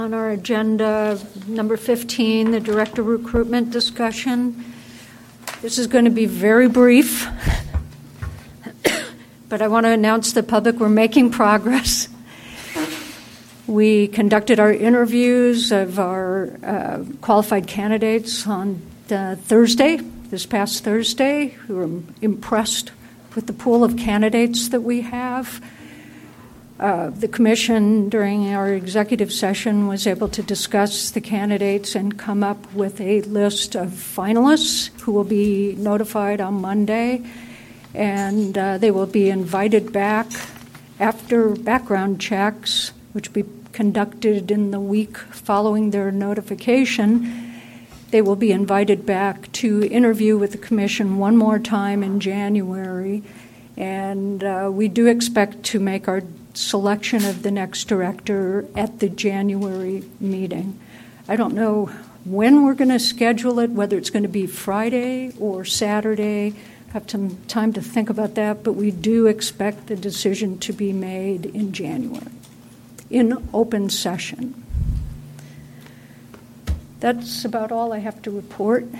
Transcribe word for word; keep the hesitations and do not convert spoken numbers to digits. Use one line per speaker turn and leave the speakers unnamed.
On our agenda, number fifteen, the director recruitment discussion. This is going to be very brief, but I want to announce to the public we're making progress. We conducted our interviews of our uh, qualified candidates on uh, Thursday, this past Thursday. We were impressed with the pool of candidates that we have. Uh, the commission, during our executive session, was able to discuss the candidates and come up with a list of finalists who will be notified on Monday, and uh, they will be invited back after background checks, which will be conducted in the week following their notification. They will be invited back to interview with the commission one more time in January, and uh, we do expect to make our selection of the next director at the January meeting. I don't know when we're going to schedule it, whether it's going to be Friday or Saturday. I have some time to think about that, but we do expect the decision to be made in January, in open session. That's about all I have to report.